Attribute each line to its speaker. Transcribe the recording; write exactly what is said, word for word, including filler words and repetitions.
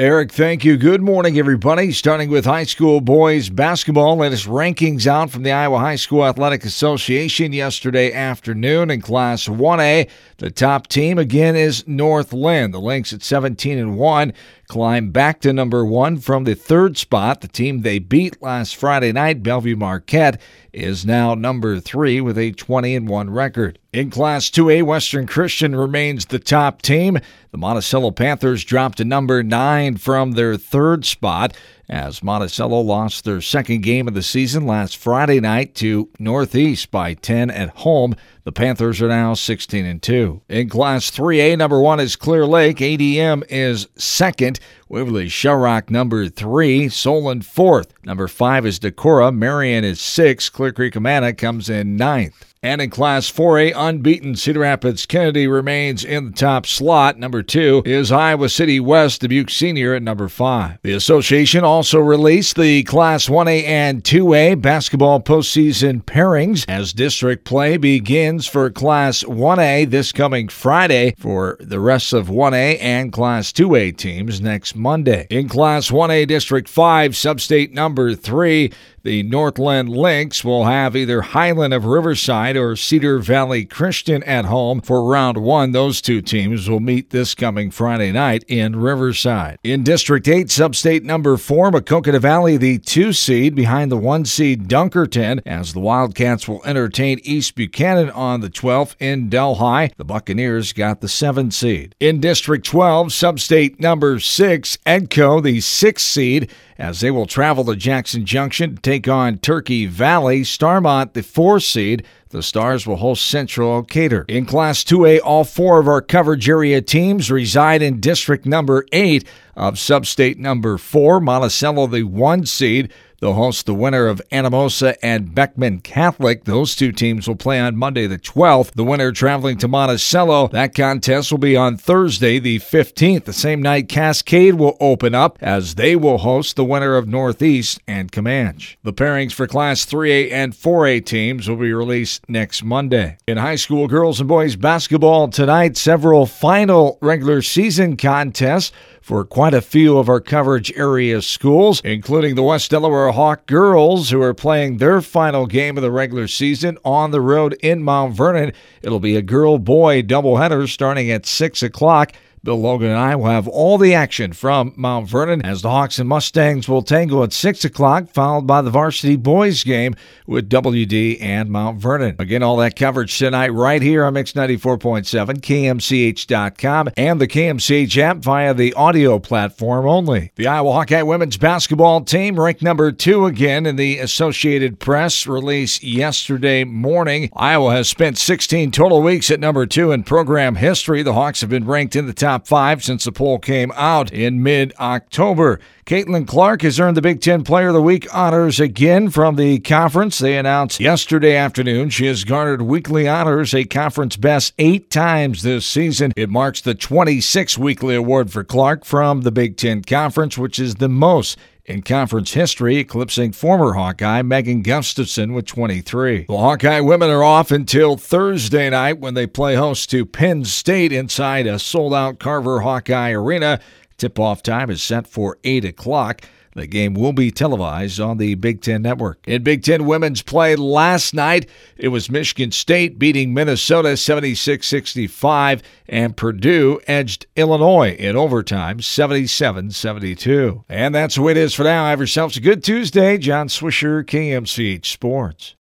Speaker 1: Eric, thank you. Good morning, everybody. Starting with high school boys basketball. Latest rankings out from the Iowa High School Athletic Association yesterday afternoon in Class one A. The top team, again, is Northland. The Lynx at seventeen and one climb back to number one from the third spot. The team they beat last Friday night, Bellevue Marquette, is now number three with a twenty and one record. In Class two A, Western Christian remains the top team. The Monticello Panthers dropped to number nine from their third spot as Monticello lost their second game of the season last Friday night to Northeast by ten at home. The Panthers are now sixteen and two. In Class three A, number one is Clear Lake. A D M is second. Waverly Shellrock number three. Solon fourth. Number five is Decorah. Marion is sixth. Clear Creek Amana comes in ninth. And in Class four A, unbeaten Cedar Rapids Kennedy remains in the top slot. Number two is Iowa City West, Dubuque Senior at number five. The association also released the Class one A and two A basketball postseason pairings as district play begins for Class one A this coming Friday for the rest of one A and Class two A teams next Monday. In Class one A District five, Substate number three, the Northland Lynx will have either Highland of Riverside or Cedar Valley Christian at home for round one. Those two teams will meet this coming Friday night in Riverside. In District eight, Substate number four, Maquoketa Valley, the two seed behind the one seed Dunkerton, as the Wildcats will entertain East Buchanan on the twelfth in Delhi. The Buccaneers got the seven seed. In District twelve, Substate number six, Edco, the sixth seed, as they will travel to Jackson Junction to take on Turkey Valley. Starmont, the four seed. The Stars will host Central Decatur. In Class two A, all four of our coverage area teams reside in District number eight of Substate number four. Monticello, the one seed. They'll host the winner of Anamosa and Beckman Catholic. Those two teams will play on Monday the twelfth. The winner traveling to Monticello. That contest will be on Thursday the fifteenth. The same night, Cascade will open up as they will host the winner of Northeast and Comanche. The pairings for Class three A and four A teams will be released next Monday. In high school girls and boys basketball tonight, several final regular season contests for quite a few of our coverage area schools, including the West Delaware Hawk girls, who are playing their final game of the regular season on the road in Mount Vernon. It'll be a girl-boy doubleheader starting at six o'clock. Bill Logan and I will have all the action from Mount Vernon as the Hawks and Mustangs will tango at six o'clock, followed by the varsity boys game with W D and Mount Vernon. Again, all that coverage tonight right here on Mix ninety-four point seven, K M C H dot com, and the K M C H app via the audio platform only. The Iowa Hawkeye women's basketball team ranked number two again in the Associated Press release yesterday morning. Iowa has spent sixteen total weeks at number two in program history. The Hawks have been ranked in the top Top five since the poll came out in mid-October. Caitlin Clark has earned the Big Ten Player of the Week honors again from the conference. They announced yesterday afternoon she has garnered weekly honors, a conference best eight times this season. It marks the twenty-sixth weekly award for Clark from the Big Ten Conference, which is the most in conference history, eclipsing former Hawkeye Megan Gustafson with twenty-three. The Hawkeye women are off until Thursday night when they play host to Penn State inside a sold-out Carver Hawkeye Arena. Tip-off time is set for eight o'clock. The game will be televised on the Big Ten Network. In Big Ten women's play last night, it was Michigan State beating Minnesota seventy-six sixty-five, and Purdue edged Illinois in overtime seventy-seven seventy-two. And that's the way it is for now. Have yourselves a good Tuesday. John Swisher, K M C H Sports.